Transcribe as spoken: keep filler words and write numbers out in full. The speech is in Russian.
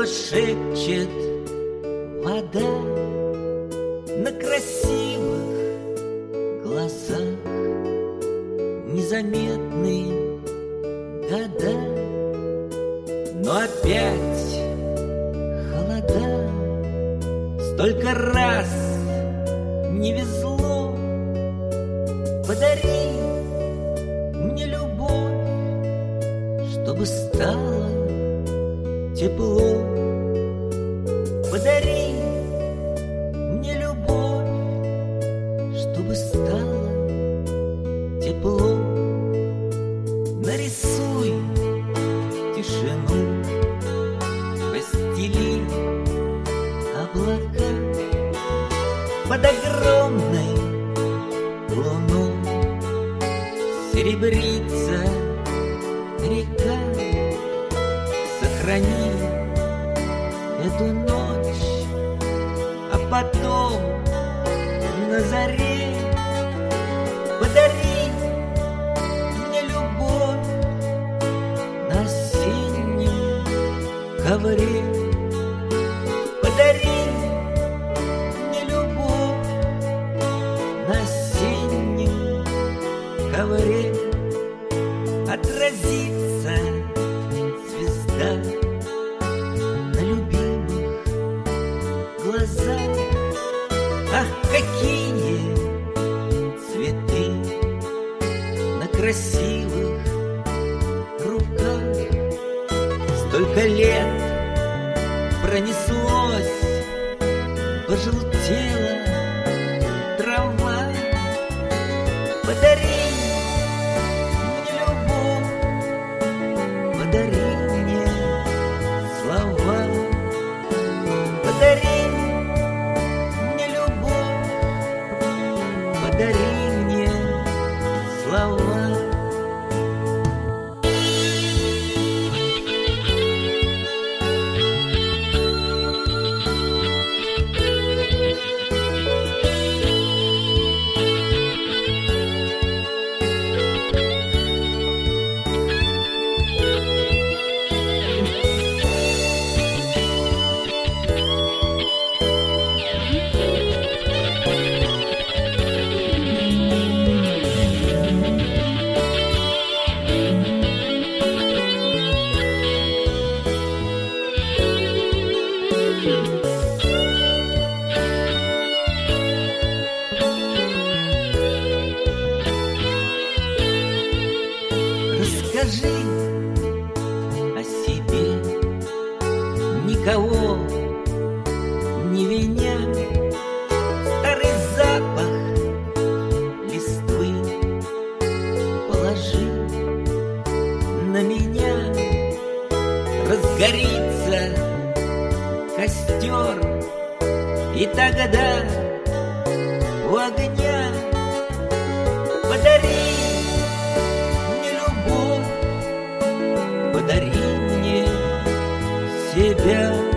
шепчет вода на красивых глазах. Незаметные года, но опять холода. Столько раз не везло. Подари мне любовь, чтобы стало тепло. Подари мне любовь, чтобы стало тепло. Нарисуй тишину, постели облака под огромной луной. Серебрится река. Сохрани эту ночь, а потом на заре подари мне любовь на осеннем ковре. Подари мне любовь на осеннем ковре. Отразится звезда на любимых глазах. Ах, какие цветы на красивых руках. Столько лет пронеслось, пожелтела трава. Подари мне любовь, подари мне слова. Подари мне любовь, подари мне слова. Расскажи о себе, никого не виня. Старый запах листвы положи на меня. Разгорится костер, и тогда у огня подари мне любовь, подари мне себя.